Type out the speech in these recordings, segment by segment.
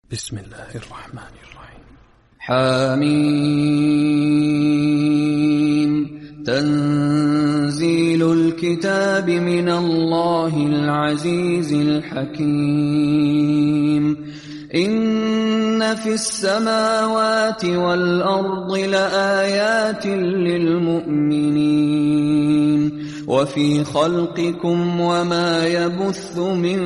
بسم الله الرحمن الرحيم. حميم. تنزيل الكتاب من الله العزيز الحكيم. إن في السماوات والأرض لآيات للمؤمنين وفي خلقكم وما يبث من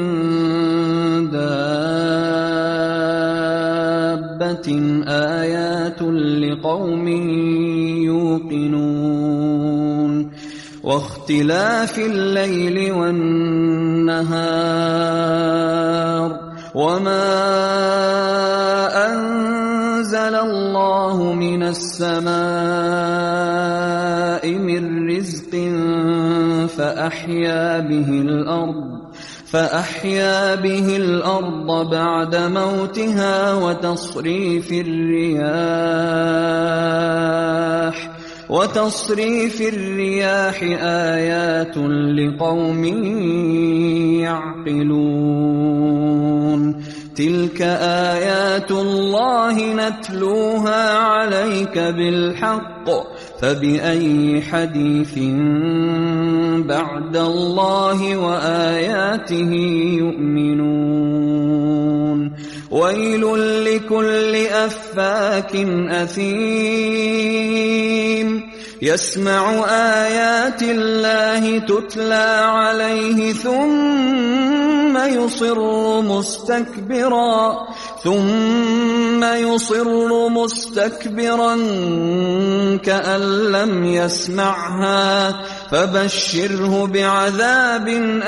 دابة آيات لقوم يوقنون. واختلاف الليل والنهار وما أنزل الله من السماء من رزق فأحيا به الأرض بعد موتها وتصريف الرياح آيات لقوم يعقلون. تلك آيات الله نتلوها عليك بالحق فبأي حديث بعد الله وآياته يؤمنون. ويل لكل أفاك أثيم يسمع آيات الله تتلى عليه ثم يصر مستكبرا كأن لم يسمعها فبشره بعذاب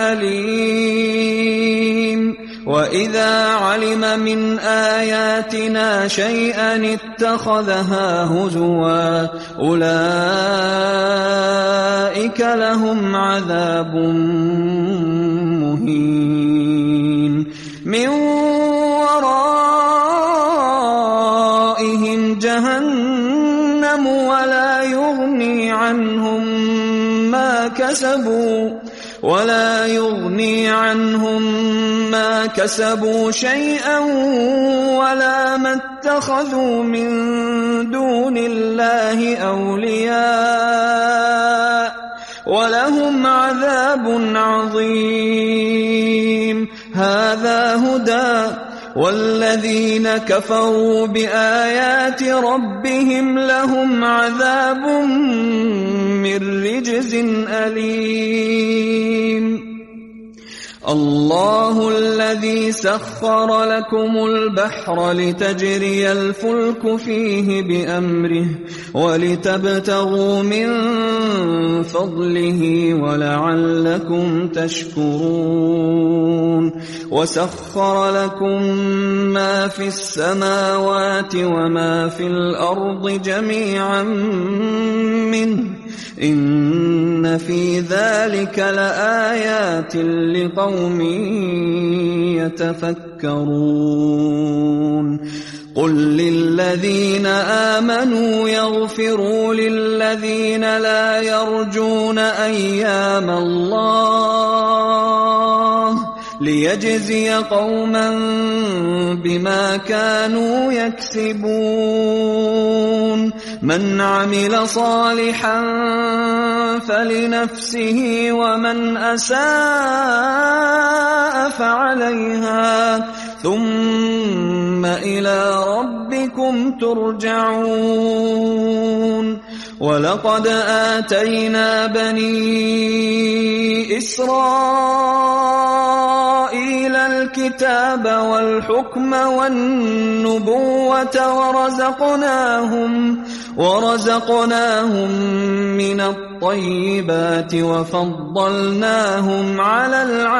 أليم. وإذا علم من آياتنا شيئا اتخذها هزوا أولئك لهم عذاب مهين. من ورائهم جهنم ولا يغني عنهم ما كسبوا شيئا ولا ما اتخذوا من دون الله أولياء ولهم عذاب عظيم. هذا هدى والذين كفروا بآيات ربهم لهم عذاب من رجز أليم. الله الذي سخر لكم البحر لتجري الفلك فيه بأمره ولتبتغوا من فضله ولعلكم تشكرون. وسخر لكم ما في السماوات وما في الأرض جميعا منه إن في ذلك لآيات لقوم يتفكرون. قل للذين آمنوا يغفروا للذين لا يرجون أيام الله ليجزي قوما بما كانوا يكسبون. من عمل صالحا فلنفسه ومن أساء فعليها ثم إلى ربكم ترجعون. ولقد آتينا بني إسرائيل الكتاب والحكم والنبوة ورزقناهم من الطيبات وفضلناهم على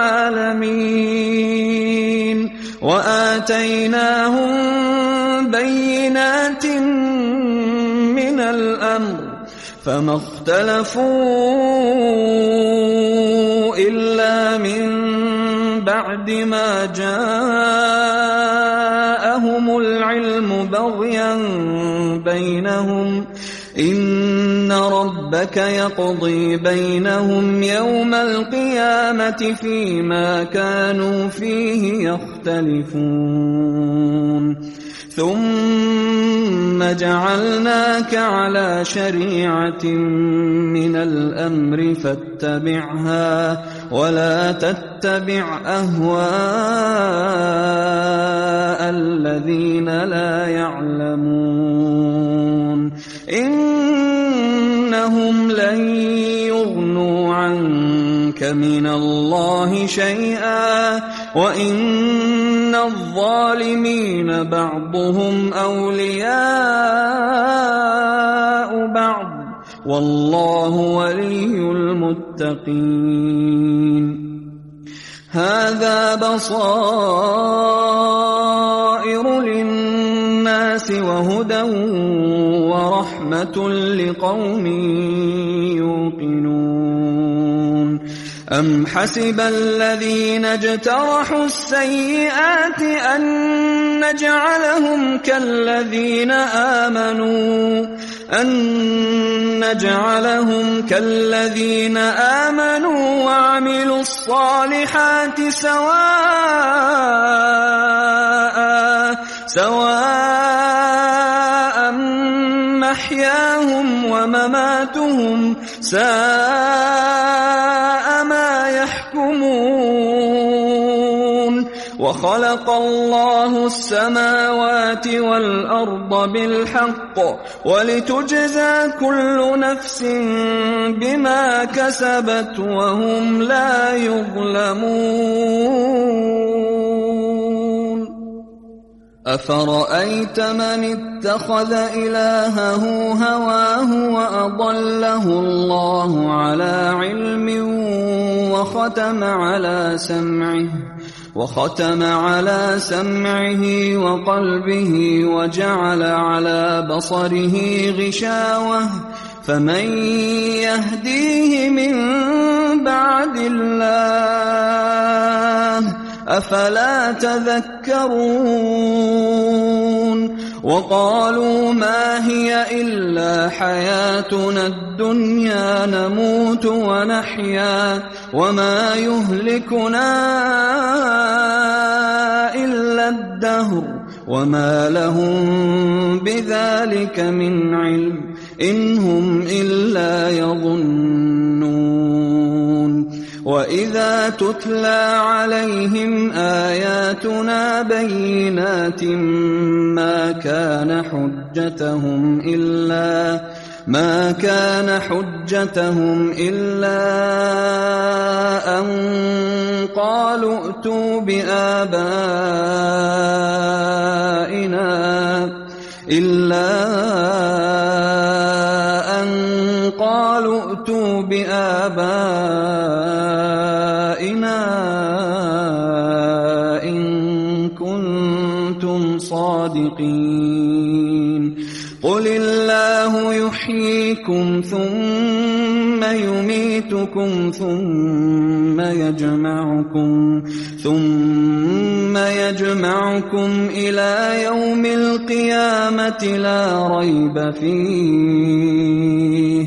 العالمين وآتيناهم بينات من الأمر فما اختلفوا إلا من بعد ما جاءهم العلم بغيا بينهم إن ربك يقضي بينهم يوم القيامة فيما كانوا فيه يختلفون ثم جعلناك على شريعة من الأمر فاتبعها ولا تتبع أهواء الذين لا يعلمون إنهم لن يغنوا عنك من الله شيئا وإن الظالمين بعضهم أولياء بعض والله ولي المتقين هذا بصائر للناس وهدى ورحمة لقوم يوقنون أم حسب الذين اجترحوا السيئات أن نجعلهم كالذين آمنوا وعملوا الصالحات سواء محياهم ومماتهم ساء ما يحكمون وخلق الله السماوات والأرض بالحق ولتجزى كل نفس بما كسبت وهم لا يظلمون أفرأيت من اتخذ إلهه هواه وأضله الله على علم وختم على سمعه وقلبه وجعل على بصره غشاوة فمن يهديه من بعد الله أفلا تذكرون وقالوا ما هي إلا حياتنا الدنيا نموت ونحيا وما يهلكنا إلا الدهر وما لهم بذلك من علم إن هم إلا يظنون وإذا تتلى عليهم آياتنا بينات ما كان حجتهم إلا أن قالوا ائتوا بآبائنا إن كنتم صادقين قل الله يحييكم ثم يميتكم ثم يجمعكم إلى يوم القيامة لا ريب فيه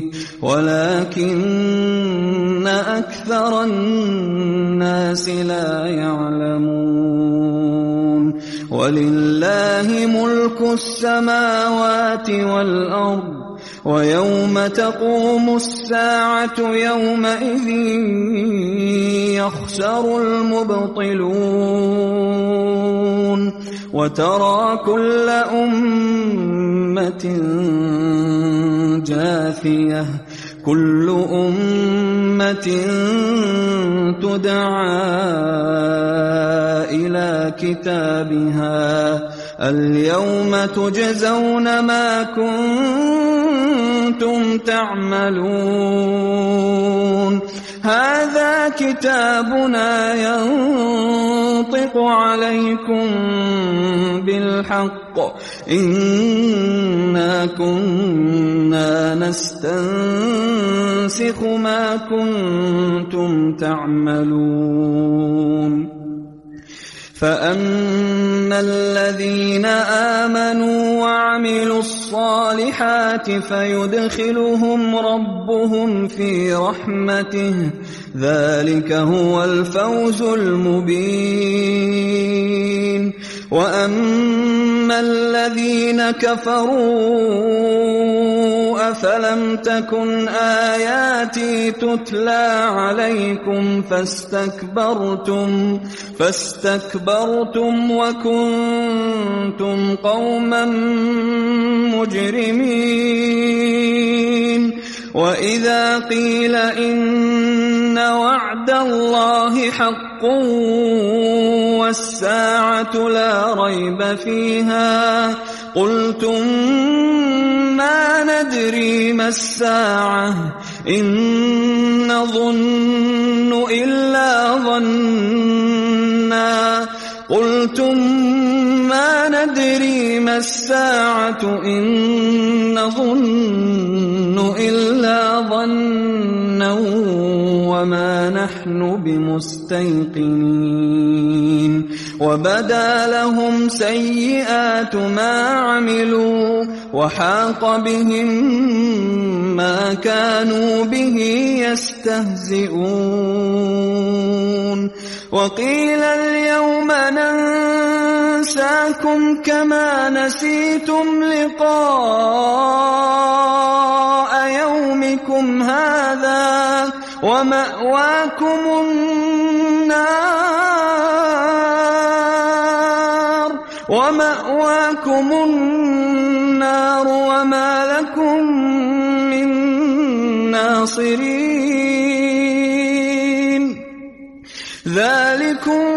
ولكن أكثر الناس لا يعلمون ولله ملك السماوات والأرض ويوم تقوم الساعة يومئذ يخسر المبطلون وترى كل أمة جاثية كل أمة تدعى إلى كتابها اليوم تجزون ما كنتم تعملون هذا كتابنا ينطق عليكم بالحق إنا كنا نستنسخ ما كنتم تعملون فأما الذين آمنوا وعملوا الصالحات الصالحات فيدخلهم ربهم في رحمته ذلك هو الفوز المبين وأما الذين كفروا أفلم تكن آياتي تتلى عليكم فاستكبرتم وكنتم قوما مجرمين وإذا قيل إن وعد الله حق والساعة لا ريب فيها قلتم ما ندري ما الساعة إن نظن إلا ظنا قلتم ما ندري ما الساعة إن نظن إلا ظنا وما نحن بمستيقنين وبدا لهم سيئات ما عملوا وحاق بهم ما كانوا به يستهزئون وقيل اليوم ننساكم كما نسيتم لقاء يومكم هذا ومأواكم النار وما لكم من ناصرين ذلكم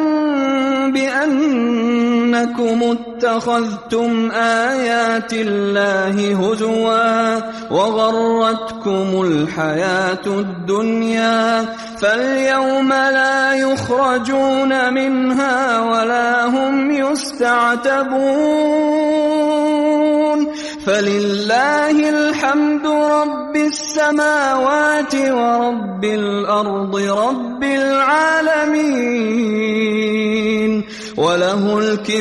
بأنكم اتخذتم آيات الله هزوا وغرتكم الحياة الدنيا فاليوم لا يخرجون منها ولا هم يستعتبون فلله الحمد رب السماوات ورب الأرض رب العالمين وله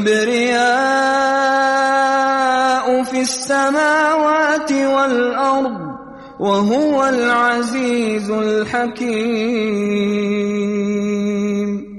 الكبرياء في السماوات والأرض وهو العزيز الحكيم